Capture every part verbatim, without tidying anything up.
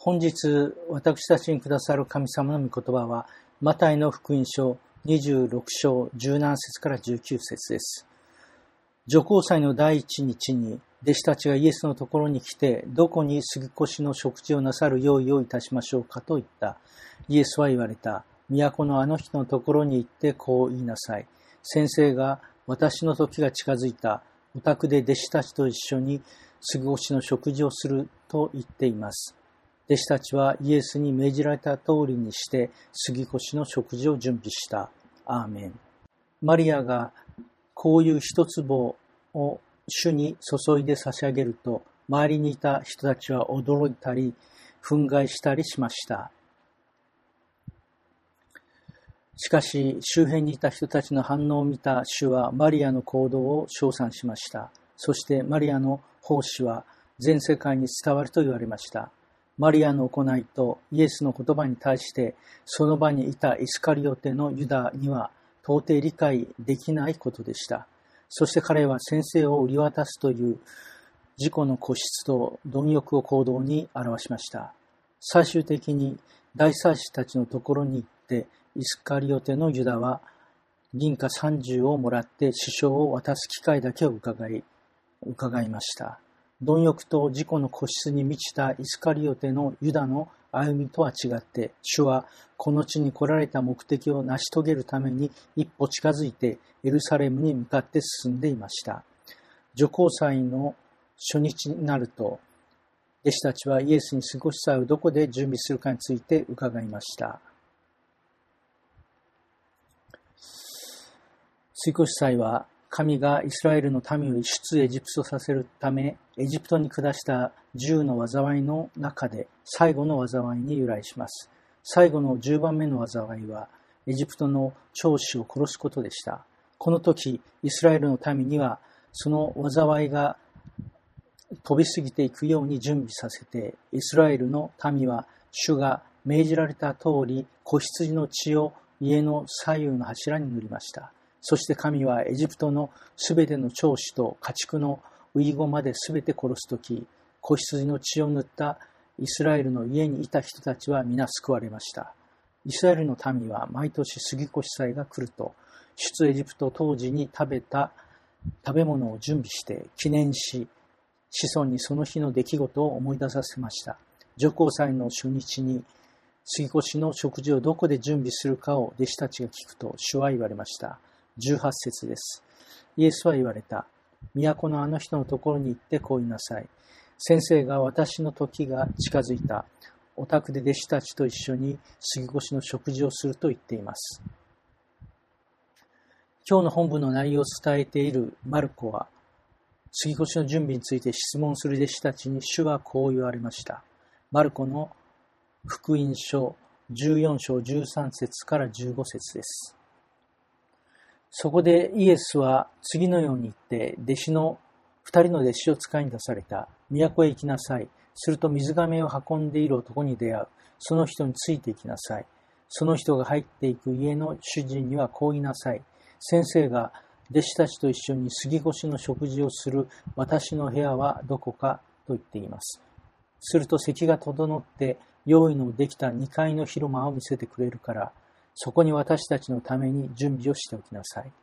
本日私たちにくださる神様の御言葉はマタイの福音書にじゅうろく章じゅうなな節からじゅうきゅう節です。除光祭の第一日に弟子たちがイエスのところに来て、どこに杉越の食事をなさる用意をいたしましょうかと言った。イエスは言われた。都のあの人のところに行ってこう言いなさい。先生が私の時が近づいた。お宅で弟子たちと一緒に杉越の食事をすると言っています。弟子たちはイエスに命じられた通りにして杉越の食事を準備した。アーメン。マリアがこういう一壺を主に注いで差し上げると、周りにいた人たちは驚いたり憤慨したりしました。しかし周辺にいた人たちの反応を見た主はマリアの行動を称賛しました。そしてマリアの奉仕は全世界に伝わると言われました。マリアの行いとイエスの言葉に対してその場にいたイスカリオテのユダには到底理解できないことでした。そして彼は先生を売り渡すという自己の固執と貪欲を行動に表しました。最終的に大祭司たちのところに行ってイスカリオテのユダは銀貨さんじゅうをもらって首相を渡す機会だけを伺い、伺いました。貪欲と自己の固執に満ちたイスカリオテのユダの歩みとは違って、主はこの地に来られた目的を成し遂げるために一歩近づいてエルサレムに向かって進んでいました。除光祭の初日になると、弟子たちはイエスに過ごし祭をどこで準備するかについて伺いました。過ごし祭は神がイスラエルの民を出エジプトさせるため、エジプトに下した十の災いの中で最後の災いに由来します。最後の十番目の災いは、エジプトの長子を殺すことでした。この時、イスラエルの民には、その災いが飛び過ぎていくように準備させて、イスラエルの民は、主が命じられた通り、子羊の血を家の左右の柱に塗りました。そして神はエジプトのすべての長子と家畜のウイゴまですべて殺すとき、子羊の血を塗ったイスラエルの家にいた人たちは皆救われました。イスラエルの民は毎年杉越祭が来ると、出エジプト当時に食べた食べ物を準備して記念し、子孫にその日の出来事を思い出させました。除光祭の初日に杉越の食事をどこで準備するかを弟子たちが聞くと、主は言われました。じゅうはち節です。イエスは言われた。都のあの人のところに行ってこう言いなさい。先生が私の時が近づいた。お宅で弟子たちと一緒に杉越の食事をすると言っています。今日の本文の内容を伝えているマルコは、杉越の準備について質問する弟子たちに主はこう言われました。マルコの福音書じゅうよん章じゅうさん節からじゅうご節です。そこでイエスは次のように言って、弟子の、二人の弟子を使いに出された。都へ行きなさい。すると水がめを運んでいる男に出会う。その人について行きなさい。その人が入っていく家の主人にはこう言いなさい。先生が弟子たちと一緒に杉越の食事をする私の部屋はどこかと言っています。すると席が整って用意のできたにかいの広間を見せてくれるから、そこに私たちのために準備をしておきなさい。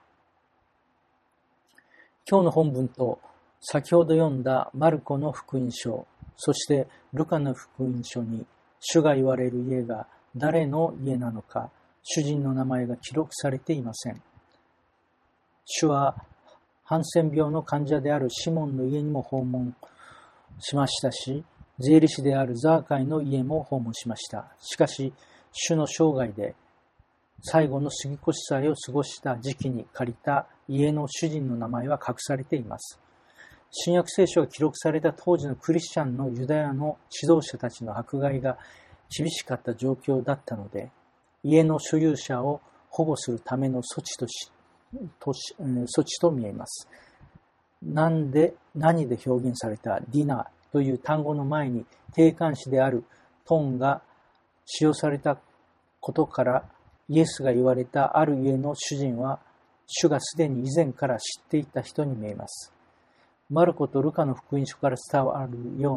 今日の本文と先ほど読んだマルコの福音書、そしてルカの福音書に主が言われる家が誰の家なのか、主人の名前が記録されていません。主はハンセン病の患者であるシモンの家にも訪問しましたし、税理士であるザーカイの家も訪問しました。しかし、主の生涯で最後の杉越祭を過ごした時期に借りた家の主人の名前は隠されています。新約聖書が記録された当時のクリスチャンのユダヤの指導者たちの迫害が厳しかった状況だったので、家の所有者を保護するための措置とし、とし措置と見えます。なんで、何で表現されたディナーという単語の前に定冠詞であるトンが使用されたことから、イエスが言われたある家の主人は、主がすでに以前から知っていた人に見えます。マルコとルカの福音書から伝わるように、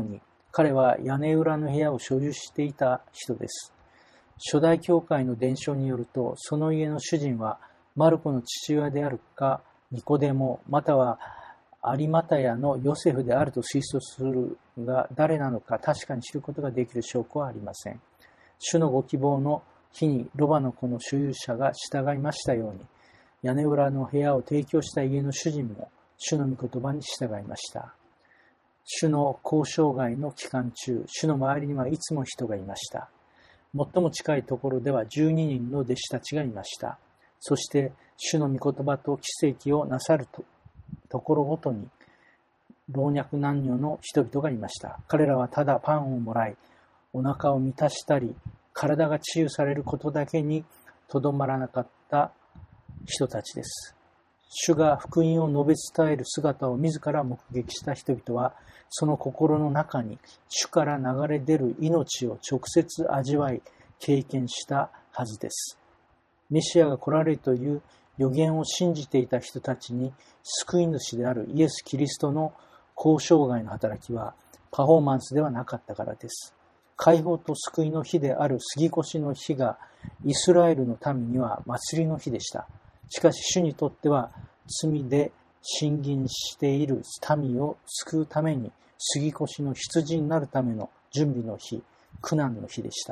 彼は屋根裏の部屋を所有していた人です。初代教会の伝承によると、その家の主人はマルコの父親であるか、ニコデモ、またはアリマタヤのヨセフであると推測するが、誰なのか確かに知ることができる証拠はありません。主のご希望の日にロバの子の所有者が従いましたように、屋根裏の部屋を提供した家の主人も主の御言葉に従いました。主の交渉外の期間中、主の周りにはいつも人がいました。最も近いところではじゅうににんの弟子たちがいました。そして主の御言葉と奇跡をなさる と, ところごとに老若男女の人々がいました。彼らはただパンをもらい、お腹を満たしたり、体が治癒されることだけにとどまらなかった人たちです。主が福音を述べ伝える姿を自ら目撃した人々は、その心の中に主から流れ出る命を直接味わい、経験したはずです。メシアが来られるという予言を信じていた人たちに、救い主であるイエス・キリストの交渉外の働きはパフォーマンスではなかったからです。解放と救いの日である杉越の日がイスラエルの民には祭りの日でした。しかし主にとっては罪で審議している民を救うために杉越の羊になるための準備の日、苦難の日でした。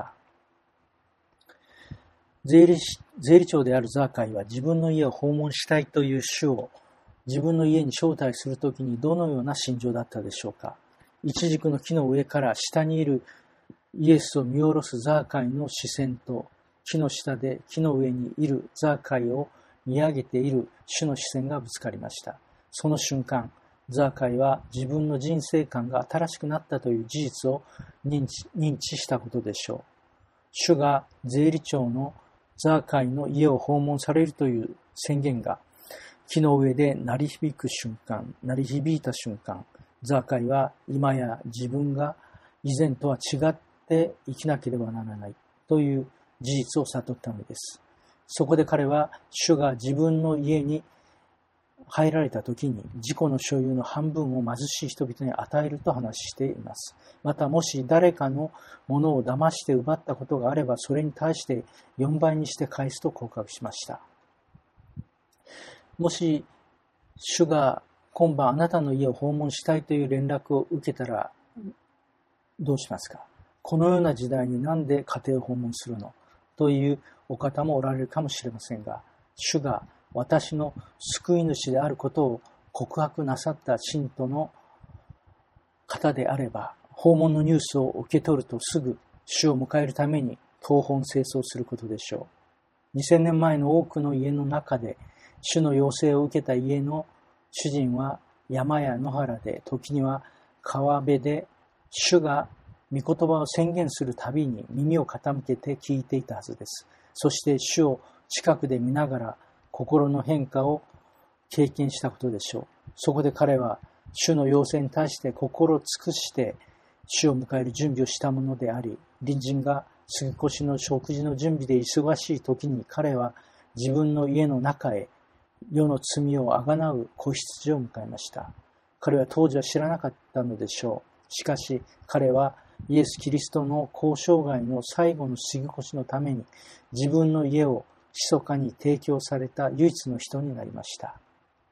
税理、税理長であるザーカイは自分の家を訪問したいという主を自分の家に招待するときにどのような心情だったでしょうか。イチジクの木の上から下にいるイエスを見下ろすザーカイの視線と、木の下で木の上にいるザーカイを見上げている主の視線がぶつかりました。その瞬間、ザーカイは自分の人生観が新しくなったという事実を認知、認知したことでしょう。主が税理長のザーカイの家を訪問されるという宣言が木の上で鳴り響く瞬間、鳴り響いた瞬間、ザーカイは今や自分が以前とは違って生きなければならないという事実を悟ったのです。そこで彼は主が自分の家に入られた時に自己の所有の半分を貧しい人々に与えると話しています。またもし誰かのものを騙して奪ったことがあればそれに対してよんばいにして返すと告白しました。もし主が今晩あなたの家を訪問したいという連絡を受けたらどうしますか。このような時代になんで家庭を訪問するのというお方もおられるかもしれませんが、主が私の救い主であることを告白なさった信徒の方であれば、訪問のニュースを受け取るとすぐ主を迎えるために東奔西走することでしょう。にせんねんまえの多くの家の中で主の要請を受けた家の主人は山や野原で、時には川辺で主が御言葉を宣言するたびに耳を傾けて聞いていたはずです。そして主を近くで見ながら心の変化を経験したことでしょう。そこで彼は主の要請に対して心を尽くして主を迎える準備をしたものであり、隣人が杉越の食事の準備で忙しい時に彼は自分の家の中へ世の罪をあがなう子羊を迎えました。彼は当時は知らなかったのでしょう。しかし彼はイエス・キリストの交渉外の最後の杉越のために自分の家を密かに提供された唯一の人になりました。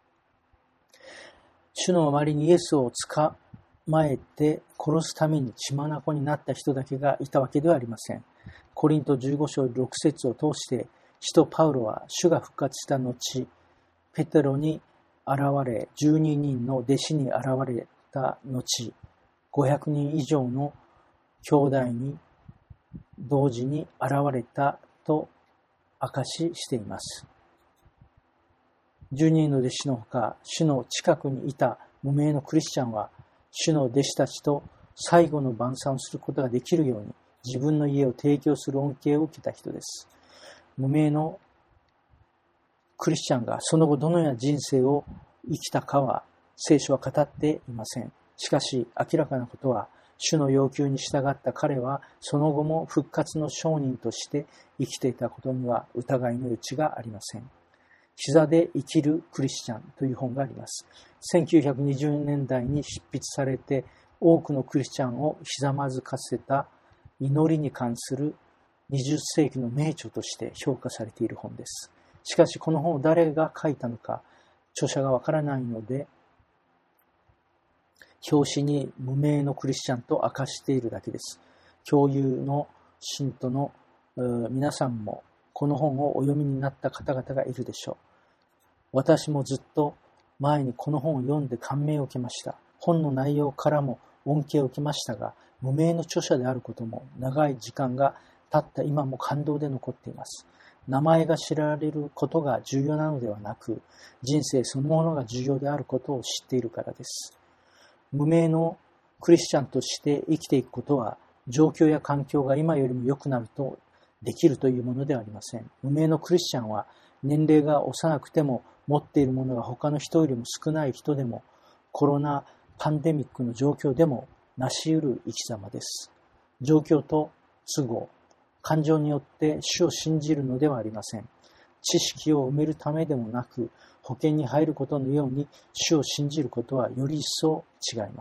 主の周りにイエスを捕まえて殺すために血眼になった人だけがいたわけではありません。コリントじゅうご章ろく節を通して使徒パウロは主が復活した後、ペテロに現れ、じゅうににんの弟子に現れた後、ごひゃくにん以上の兄弟に同時に現れたと証ししています。じゅうににんの弟子のほか、主の近くにいた無名のクリスチャンは、主の弟子たちと最後の晩餐をすることができるように、自分の家を提供する恩恵を受けた人です。無名のクリスチャンがその後どのような人生を生きたかは聖書は語っていません。しかし明らかなことは、主の要求に従った彼はその後も復活の証人として生きていたことには疑いの余地がありません。膝で生きるクリスチャンという本があります。せんきゅうひゃくにじゅうねんだいに執筆されて多くのクリスチャンをひざまずかせた祈りに関するにじゅっ世紀の名著として評価されている本です。しかしこの本を誰が書いたのか著者がわからないので、表紙に無名のクリスチャンと明かしているだけです。共有の信徒の皆さんもこの本をお読みになった方々がいるでしょう。私もずっと前にこの本を読んで感銘を受けました。本の内容からも恩恵を受けましたが、無名の著者であることも長い時間が経った今も感動で残っています。名前が知られることが重要なのではなく、人生そのものが重要であることを知っているからです。無名のクリスチャンとして生きていくことは、状況や環境が今よりも良くなるとできるというものではありません。無名のクリスチャンは、年齢が幼くても持っているものが他の人よりも少ない人でも、コロナパンデミックの状況でも成し得る生き様です。状況と都合、感情によって主を信じるのではありません。知識を埋めるためでもなく、保険に入ることのように主を信じることはより一層違います。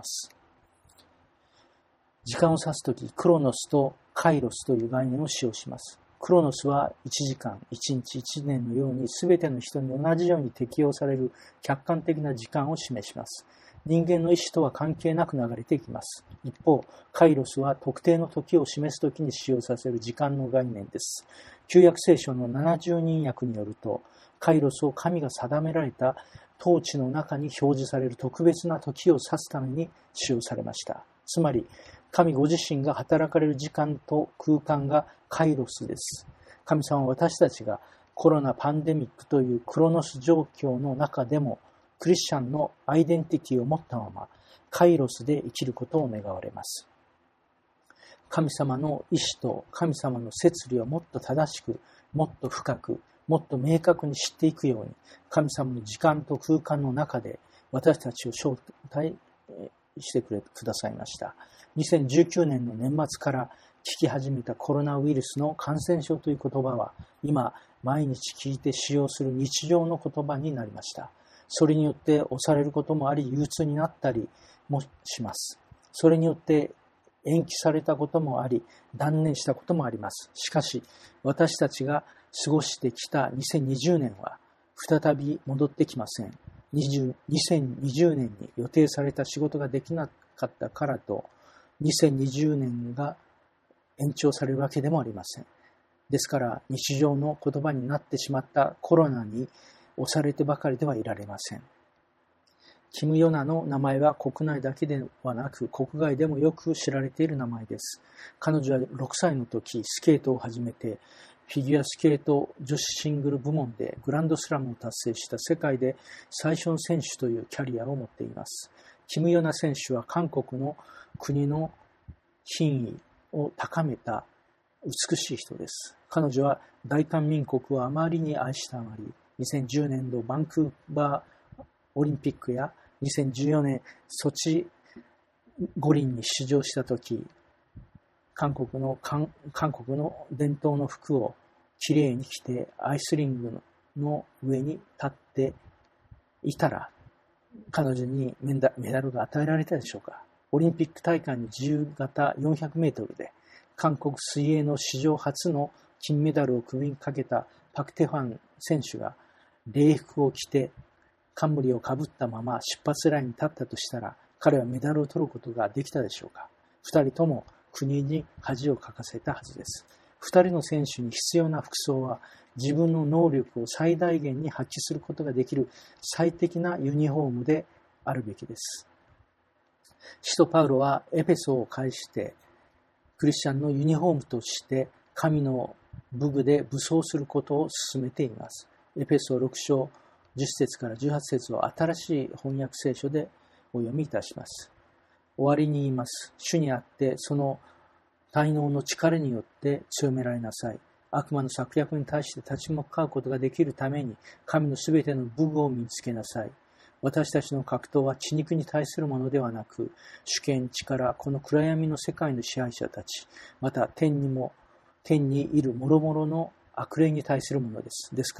時間を指すとき、クロノスとカイロスという概念を使用します。クロノスはいちじかん、いちにち、いちねんのように全ての人に同じように適用される客観的な時間を示します。人間の意思とは関係なく流れていきます。一方、カイロスは特定の時を示す時に使用させる時間の概念です。旧約聖書のななじゅうにん訳によると、カイロスを神が定められた統治の中に表示される特別な時を指すために使用されました。つまり、神ご自身が働かれる時間と空間がカイロスです。神様は私たちがコロナパンデミックというクロノス状況の中でもクリスチャンのアイデンティティを持ったままカイロスで生きることを願われます。神様の意志と神様の摂理をもっと正しく、もっと深く、もっと明確に知っていくように、神様の時間と空間の中で私たちを招待してくださいました。にせんじゅうきゅうねんの年末から聞き始めたコロナウイルスの感染症という言葉は、今毎日聞いて使用する日常の言葉になりました。それによって押されることもあり、憂鬱になったりもします。それによって延期されたこともあり、断念したこともあります。しかし、私たちが過ごしてきたにせんにじゅうねんは再び戻ってきません。にせんにじゅうねんに予定された仕事ができなかったからと、にせんにじゅうねんが延長されるわけでもありません。ですから、日常の言葉になってしまったコロナに押されてばかりではいられません。キム・ヨナの名前は国内だけではなく国外でもよく知られている名前です。彼女はろくさいの時、スケートを始めて、フィギュアスケート女子シングル部門でグランドスラムを達成した世界で最初の選手というキャリアを持っています。キム・ヨナ選手は韓国の国の品位を高めた美しい人です。彼女は大韓民国をあまりに愛したあまり、にせんじゅうねん度バンクーバーオリンピックやにせんじゅうよねんソチ五輪に出場したとき、韓国の韓国の伝統の服をきれいに着てアイスリングの上に立っていたら、彼女にメダルが与えられたでしょうか。オリンピック大会の自由形よんひゃくメートルで韓国水泳の史上初の金メダルを首にかけたパク・テファン選手が礼服を着て冠をかぶったまま出発ラインに立ったとしたら、彼はメダルを取ることができたでしょうか。二人とも国に恥をかかせたはずです。二人の選手に必要な服装は自分の能力を最大限に発揮することができる最適なユニフォームであるべきです。使徒パウロはエペソを介してクリスチャンのユニフォームとして神の武具で武装することを進めています。エペソろく章じゅっ節からじゅうはち節を新しい翻訳聖書でお読みいたします。終わりに言います。主にあってその滞納の力によって強められなさい。悪魔の策略に対して立ち向かうことができるために神のすべての武具を身につけなさい。私たちの格闘は血肉に対するものではなく、主権、力、この暗闇の世界の支配者たち、また天にも天にいる諸々の悪霊に対するものです。ですから、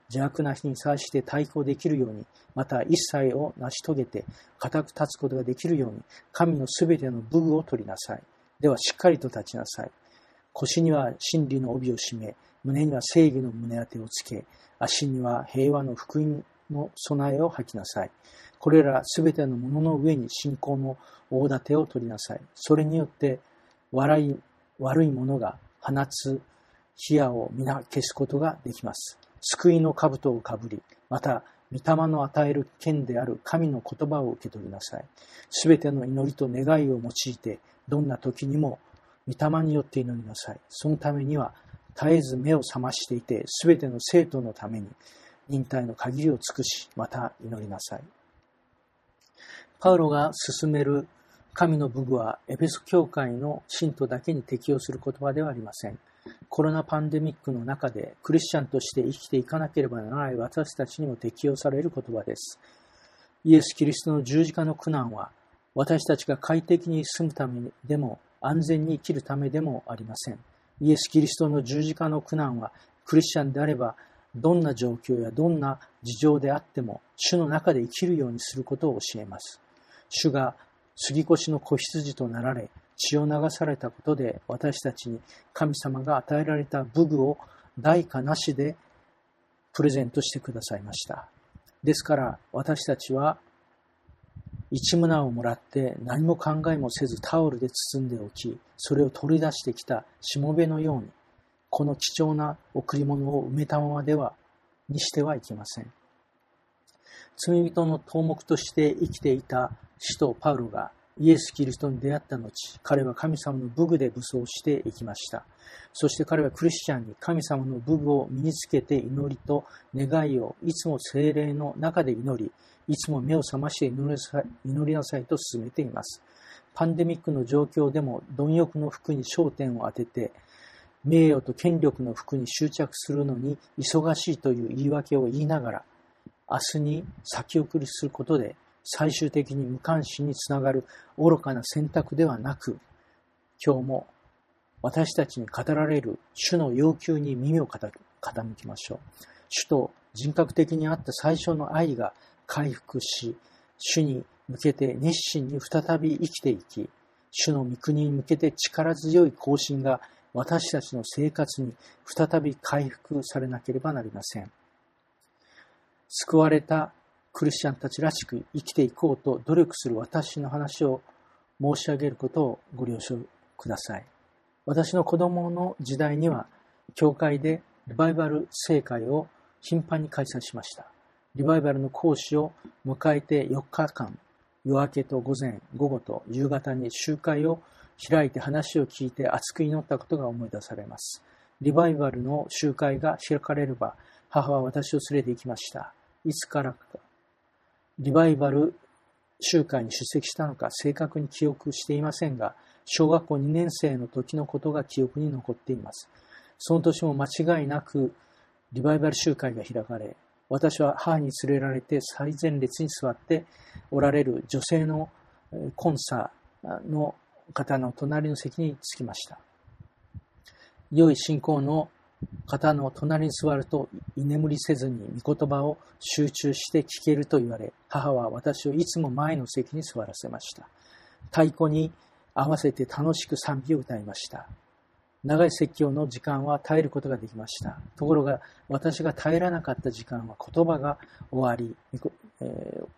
邪悪な日に際して対抗できるように、また一切を成し遂げて固く立つことができるように、神のすべての武具を取りなさい。ではしっかりと立ちなさい。腰には真理の帯を締め、胸には正義の胸当てをつけ、足には平和の福音の備えを履きなさい。これらすべてのものの上に信仰の大盾を取りなさい。それによって笑い悪いものが放つ火矢を皆消すことができます。救いの兜をかぶり、また御霊の与える剣である神の言葉を受け取りなさい。すべての祈りと願いを用いて、どんな時にも御霊によって祈りなさい。そのためには絶えず目を覚ましていて、すべての生徒のために忍耐の限りを尽くし、また祈りなさい。パウロが進める神の武具はエペソ教会の信徒だけに適用する言葉ではありません。コロナパンデミックの中でクリスチャンとして生きていかなければならない私たちにも適用される言葉です。イエス・キリストの十字架の苦難は私たちが快適に住むためでも安全に生きるためでもありません。イエス・キリストの十字架の苦難はクリスチャンであればどんな状況やどんな事情であっても主の中で生きるようにすることを教えます。主が杉越の子羊となられ血を流されたことで私たちに神様が与えられた武具を代価なしでプレゼントしてくださいました。ですから私たちは一胸をもらって何も考えもせずタオルで包んでおき、それを取り出してきたしもべのようにこの貴重な贈り物を埋めたままではにしてはいけません。罪人の頭目として生きていた使徒パウロがイエス・キリストに出会った後、彼は神様の武具で武装していきました。そして彼はクリスチャンに神様の武具を身につけて祈りと願いをいつも聖霊の中で祈り、いつも目を覚まして祈りなさい、祈りなさいと進めています。パンデミックの状況でも貪欲の服に焦点を当てて、名誉と権力の服に執着するのに忙しいという言い訳を言いながら、明日に先送りすることで最終的に無関心につながる愚かな選択ではなく、今日も私たちに語られる主の要求に耳を傾きましょう。主と人格的にあった最初の愛が回復し、主に向けて熱心に再び生きていき、主の御国に向けて力強い行進が私たちの生活に再び回復されなければなりません。救われたクリスチャンたちらしく生きていこうと努力する私の話を申し上げることをご了承ください。私の子供の時代には、教会でリバイバル聖会を頻繁に開催しました。リバイバルの講師を迎えてよっかかん、夜明けと午前、午後と夕方に集会を開いて話を聞いて熱く祈ったことが思い出されます。リバイバルの集会が開かれれば、母は私を連れて行きました。いつからかリバイバル集会に出席したのか正確に記憶していませんが、小学校にねん生の時のことが記憶に残っています。その年も間違いなくリバイバル集会が開かれ、私は母に連れられて最前列に座っておられる女性のコンサの方の隣の席に着きました。良い信仰の方の隣に座ると居眠りせずに御言葉を集中して聞けると言われ、母は私をいつも前の席に座らせました。太鼓に合わせて楽しく賛美を歌いました。長い説教の時間は耐えることができました。ところが私が耐えられなかった時間は言葉が終わり、えー、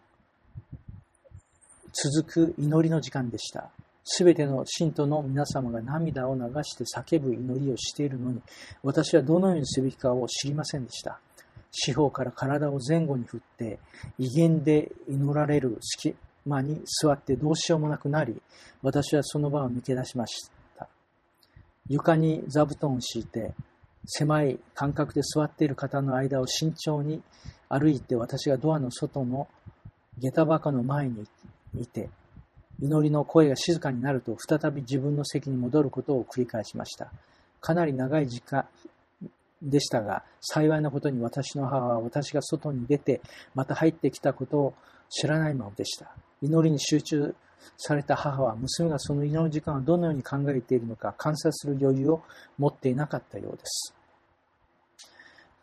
続く祈りの時間でした。すべての信徒の皆様が涙を流して叫ぶ祈りをしているのに、私はどのようにすべきかを知りませんでした。四方から体を前後に振って、威厳で祈られる隙間に座ってどうしようもなくなり、私はその場を抜け出しました。床に座布団を敷いて、狭い間隔で座っている方の間を慎重に歩いて、私がドアの外の下駄箱の前にいて、祈りの声が静かになると再び自分の席に戻ることを繰り返しました。かなり長い時間でしたが、幸いなことに私の母は私が外に出てまた入ってきたことを知らないままでした。祈りに集中された母は娘がその祈る時間をどのように考えているのか観察する余裕を持っていなかったようです。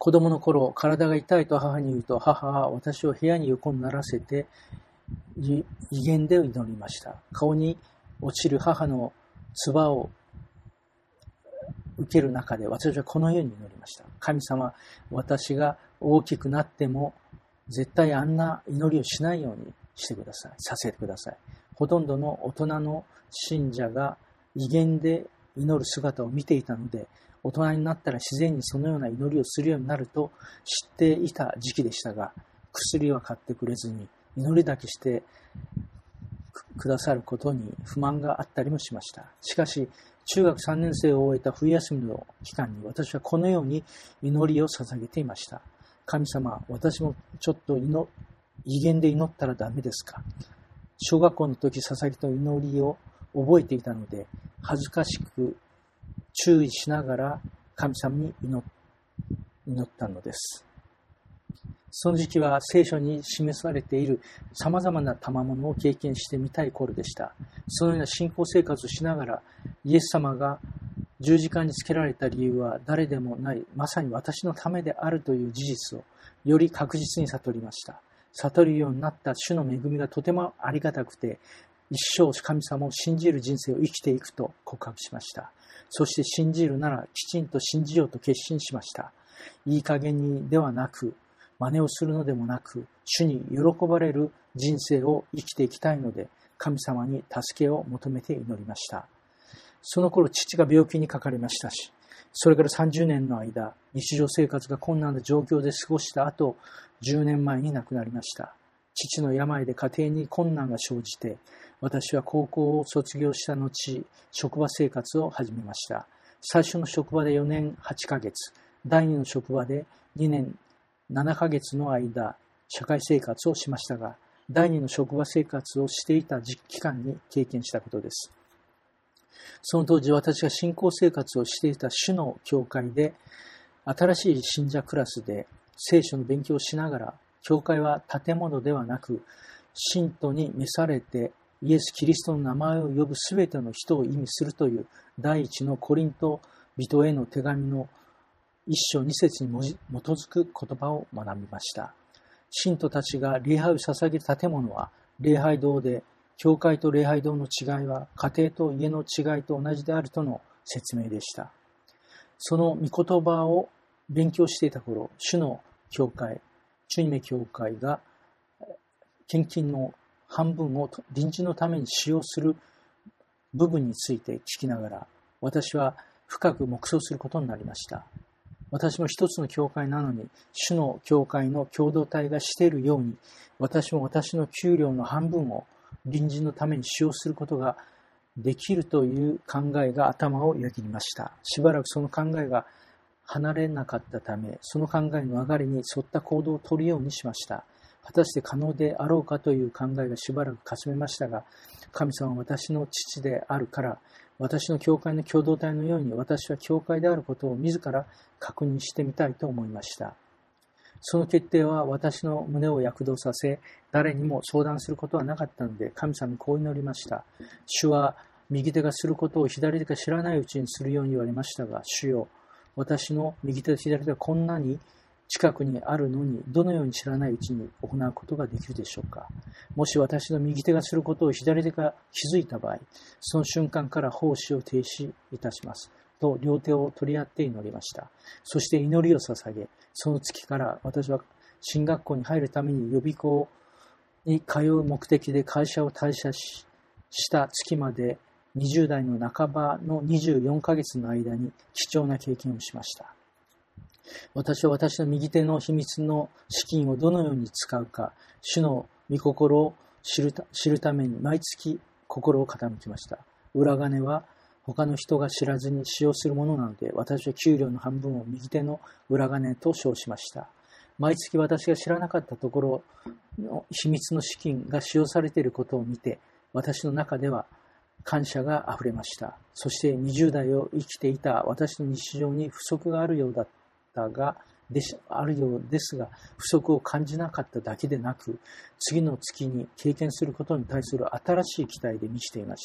子供の頃、体が痛いと母に言うと、母は私を部屋に横にならせて、威厳で祈りました。顔に落ちる母の唾を受ける中で、私はこのように祈りました。神様、私が大きくなっても、絶対あんな祈りをしないようにしてください。させてください。ほとんどの大人の信者が威厳で祈る姿を見ていたので、大人になったら自然にそのような祈りをするようになると知っていた時期でしたが、薬は買ってくれずに祈りだけしてくださることに不満があったりもしました。しかし、中学さんねん生を終えた冬休みの期間に私はこのように祈りを捧げていました。神様、私もちょっと祈威厳で祈ったらダメですか？小学校の時捧げた祈りを覚えていたので、恥ずかしく注意しながら神様に祈ったのです。その時期は聖書に示されている様々な賜物を経験してみたい頃でした。そのような信仰生活をしながら、イエス様が十字架につけられた理由は誰でもない、まさに私のためであるという事実をより確実に悟りました。悟るようになった主の恵みがとてもありがたくて、一生神様を信じる人生を生きていくと告白しました。そして信じるならきちんと信じようと決心しました。いい加減にではなく、真似をするのでもなく、主に喜ばれる人生を生きていきたいので、神様に助けを求めて祈りました。その頃、父が病気にかかりましたし、それからさんじゅうねんの間、日常生活が困難な状況で過ごした後、じゅうねんまえに亡くなりました。父の病で家庭に困難が生じて、私は高校を卒業した後、職場生活を始めました。最初の職場でよねんはちかげつ、第二の職場でにねんななかげつの間、社会生活をしましたが、第二の職場生活をしていた期間に経験したことです。その当時、私が信仰生活をしていた主の教会で、新しい信者クラスで聖書の勉強をしながら、教会は建物ではなく、信徒に召されてイエス・キリストの名前を呼ぶすべての人を意味するという第一のコリント人への手紙の一章二節に基づく言葉を学びました。信徒たちが礼拝を捧げる建物は礼拝堂で、教会と礼拝堂の違いは家庭と家の違いと同じであるとの説明でした。その御言葉を勉強していた頃、主の教会、主にめ教会が献金の半分を臨時のために使用する部分について聞きながら、私は深く黙想することになりました。私も一つの教会なのに、主の教会の共同体がしているように、私も私の給料の半分を臨時のために使用することができるという考えが頭をよぎりました。しばらくその考えが離れなかったため、その考えの流れに沿った行動を取るようにしました。果たして可能であろうかという考えがしばらくかすめましたが、神様は私の父であるから、私の教会の共同体のように私は教会であることを自ら確認してみたいと思いました。その決定は私の胸を躍動させ、誰にも相談することはなかったので、神様にこう祈りました。主は右手がすることを左手が知らないうちにするように言われましたが、主よ、私の右手と左手はこんなに近くにあるのに、どのように知らないうちに行うことができるでしょうか。もし私の右手がすることを左手が気づいた場合、その瞬間から奉仕を停止いたします。と両手を取り合って祈りました。そして祈りを捧げ、その月から私は進学校に入るために予備校に通う目的で会社を退社し、した月までにじゅう代の半ばのにじゅうよんかげつの間に貴重な経験をしました。私は私の右手の秘密の資金をどのように使うか、主の御心を知るた、知るために毎月心を傾きました。裏金は他の人が知らずに使用するものなので、私は給料の半分を右手の裏金と称しました。毎月私が知らなかったところの秘密の資金が使用されていることを見て、私の中では感謝があふれました。そしてにじゅう代を生きていた私の日常に不足があるようだったが、でしあるようですが、不足を感じなかっただけでなく、次の月に経験することに対する新しい期待で満ちていました。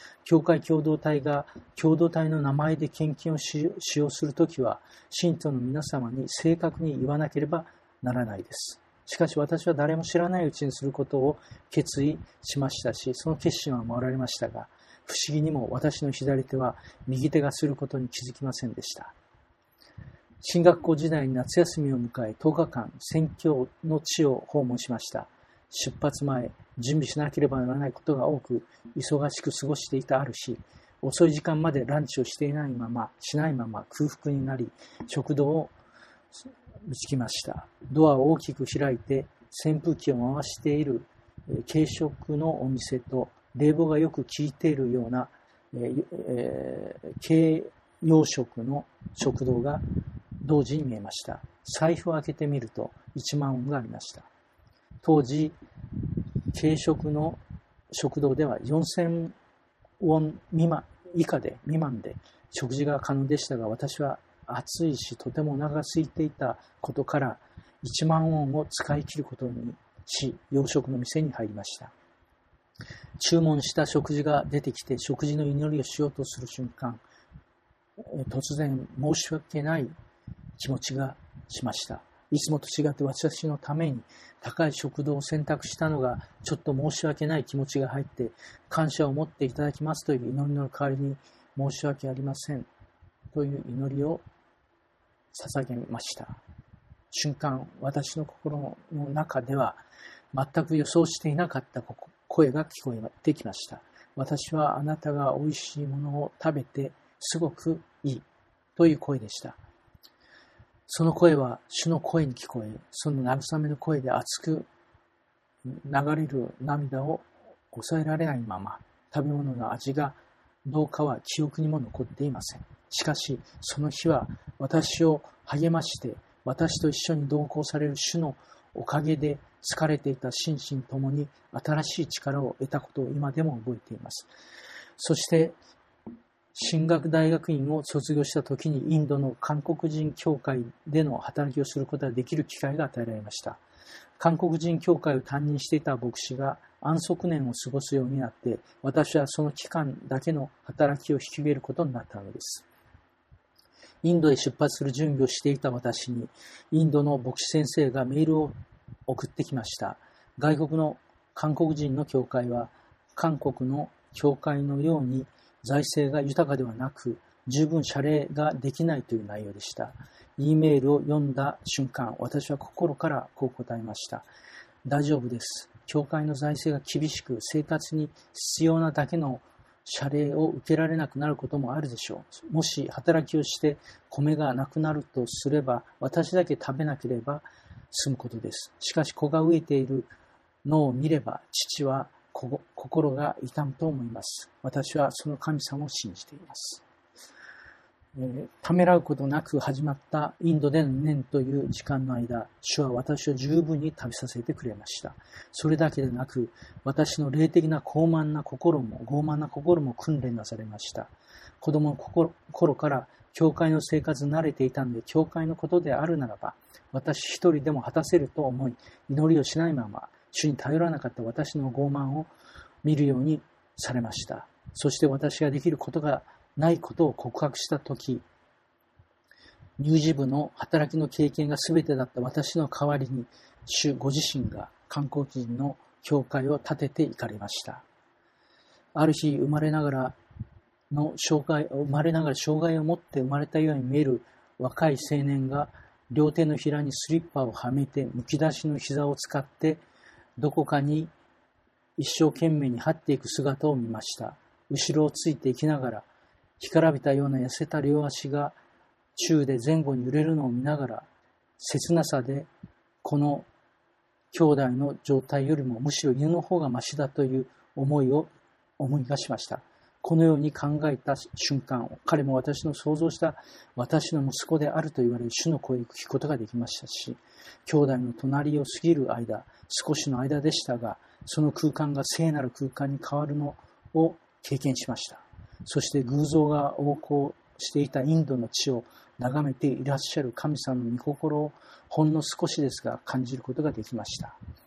教会共同体が共同体の名前で献金を使用するときは、信徒の皆様に正確に言わなければならないです。しかし私は誰も知らないうちにすることを決意しましたし、その決心は守られましたが、不思議にも私の左手は右手がすることに気づきませんでした。進学校時代に夏休みを迎え、とおかかん宣教の地を訪問しました。出発前、準備しなければならないことが多く、忙しく過ごしていたある日、遅い時間までランチをしていないまま、しないまま空腹になり、食堂を見つけました。ドアを大きく開いて、扇風機を回している軽食のお店と、冷房がよく効いているような、えーえー、軽洋食の食堂が同時に見えました。財布を開けてみるといちまんウォンがありました。当時、軽食の食堂ではよんせんウォン未満以下で未満で食事が可能でしたが、私は暑いしとてもお腹が空いていたことからいちまんウォンを使い切ることにし、洋食の店に入りました。注文した食事が出てきて食事の祈りをしようとする瞬間、突然申し訳ない気持ちがしました。いつもと違って私のために高い食堂を選択したのがちょっと申し訳ない気持ちが入って、感謝を持っていただきますという祈りの代わりに申し訳ありませんという祈りを捧げました。瞬間、私の心の中では全く予想していなかった声が聞こえてきました。私はあなたが美味しいものを食べてすごくいいという声でした。その声は主の声に聞こえ、その慰めの声で熱く流れる涙を抑えられないまま、食べ物の味がどうかは記憶にも残っていません。しかし、その日は私を励まして、私と一緒に同行される主のおかげで疲れていた心身ともに新しい力を得たことを今でも覚えています。そして、進学大学院を卒業した時にインドの韓国人教会での働きをすることができる機会が与えられました。韓国人教会を担任していた牧師が安息年を過ごすようになって、私はその期間だけの働きを引き受けることになったのです。インドへ出発する準備をしていた私に、インドの牧師先生がメールを送ってきました。外国の韓国人の教会は、韓国の教会のように財政が豊かではなく、十分謝礼ができないという内容でした。E メールを読んだ瞬間、私は心からこう答えました。大丈夫です。教会の財政が厳しく、生活に必要なだけの謝礼を受けられなくなることもあるでしょう。もし働きをして米がなくなるとすれば、私だけ食べなければ済むことです。しかし子が飢えているのを見れば、父は心が痛むと思います。私はその神様を信じています。えー、ためらうことなく始まったインドでの年という時間の間、主は私を十分に食べさせてくれました。それだけでなく、私の霊的な傲慢な心も、傲慢な心も訓練なされました。子供の心頃から教会の生活に慣れていたので、教会のことであるならば、私一人でも果たせると思い、祈りをしないまま、主に頼らなかった私の傲慢を見るようにされました。そして私ができることがないことを告白したとき、乳児部の働きの経験が全てだった私の代わりに、主ご自身が韓国人の教会を建てて行かれました。ある日、生まれながらの障害、生まれながら障害を持って生まれたように見える若い青年が、両手のひらにスリッパをはめて、むき出しの膝を使って、どこかに一生懸命に這っていく姿を見ました。後ろをついていきながら、干からびたような痩せた両足が宙で前後に揺れるのを見ながら、切なさでこの兄弟の状態よりもむしろ犬の方がましだという思いを思い出しました。このように考えた瞬間、彼も私の想像した私の息子であると言われる主の声を聞くことができましたし、兄弟の隣を過ぎる間、少しの間でしたが、その空間が聖なる空間に変わるのを経験しました。そして偶像が横行していたインドの地を眺めていらっしゃる神様の御心をほんの少しですが感じることができました。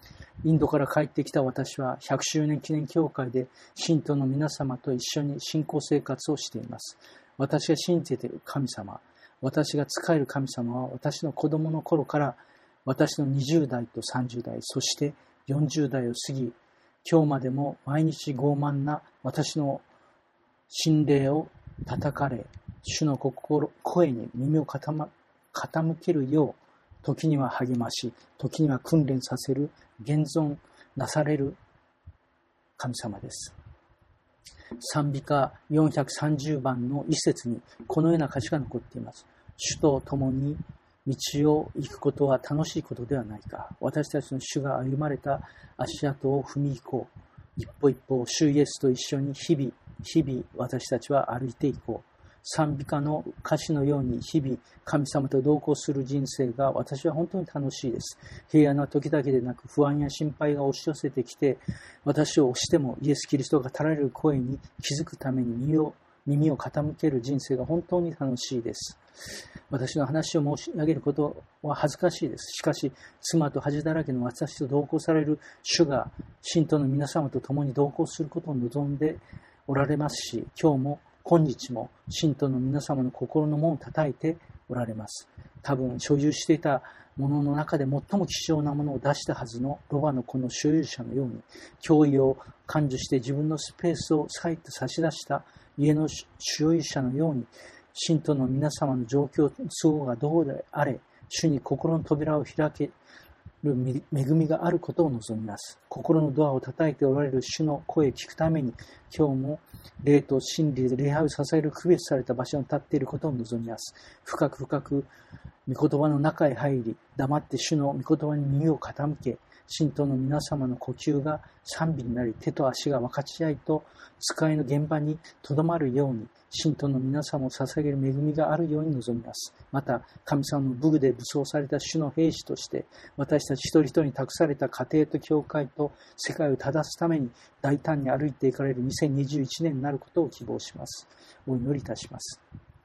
インドから帰ってきた私はひゃくしゅうねん記念教会で信徒の皆様と一緒に信仰生活をしています。私が信じている神様、私が仕える神様は私の子供の頃から私のにじゅう代とさんじゅう代、そしてよんじゅう代を過ぎ、今日までも毎日傲慢な私の心霊を叩かれ、主の心声に耳を傾けるよう、時には励まし、時には訓練させる、現存なされる神様です。賛美歌よんひゃくさんじゅうばんの一節にこのような歌詞が残っています。主と共に道を行くことは楽しいことではないか。私たちの主が歩まれた足跡を踏み行こう。一歩一歩主イエスと一緒に日々、日々私たちは歩いていこう。賛美歌の歌詞のように日々神様と同行する人生が私は本当に楽しいです。平安な時だけでなく不安や心配が押し寄せてきて、私を押してもイエス・キリストが垂れる声に気づくために耳を耳を傾ける人生が本当に楽しいです。私の話を申し上げることは恥ずかしいです。しかし、妻と恥だらけの私と同行される主が信徒の皆様と共に同行することを望んでおられますし、今日も今日も信徒の皆様の心の門を叩いておられます。多分所有していたものの中で最も貴重なものを出したはずのロバの子の所有者のように、脅威を感受して自分のスペースを割いて差し出した家の所有者のように、信徒の皆様の状況、都合がどうであれ、主に心の扉を開ける恵みがあることを望みます。心のドアを叩いておられる主の声を聞くために、今日も霊と真理で礼拝を支える区別された場所に立っていることを望みます。深く深く御言葉の中へ入り、黙って主の御言葉に耳を傾け、信徒の皆様の呼吸が賛美になり、手と足が分かち合いと使いの現場にとどまるように、信徒の皆様を捧げる恵みがあるように望みます。また、神様の武具で武装された主の兵士として、私たち一人一人に託された家庭と教会と世界を正すために大胆に歩いていかれるにせんにじゅういちねんになることを希望します。お祈りいたします。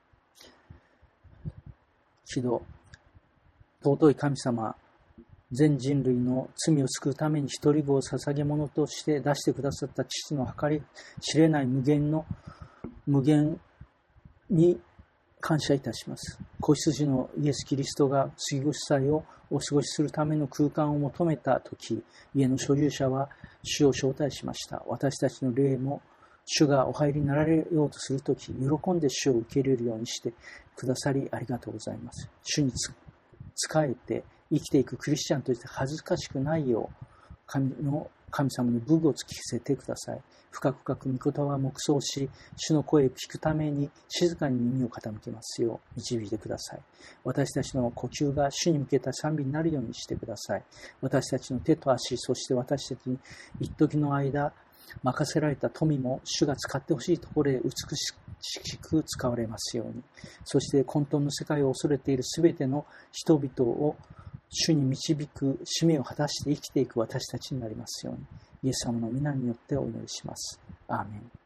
祈祷。尊い神様、全人類の罪を救うために一人子を捧げ物として出してくださった父の計り知れない無限の無限に感謝いたします。子羊のイエス・キリストが過ごし祭をお過ごしするための空間を求めたとき、家の所有者は主を招待しました。私たちの霊も主がお入りになられようとするとき、喜んで主を受け入れるようにしてくださりありがとうございます。主に仕えて生きていくクリスチャンとして恥ずかしくないよう、神の神様の武具を突き着せてください。深く深く御言葉を黙想し、主の声を聞くために静かに耳を傾けますよう導いてください。私たちの呼吸が主に向けた賛美になるようにしてください。私たちの手と足、そして私たちに一時の間任せられた富も主が使ってほしいところへ美しく使われますように。そして混沌の世界を恐れているすべての人々を主に導く使命を果たして生きていく私たちになりますように。イエス様の皆によってお祈りします。アーメン。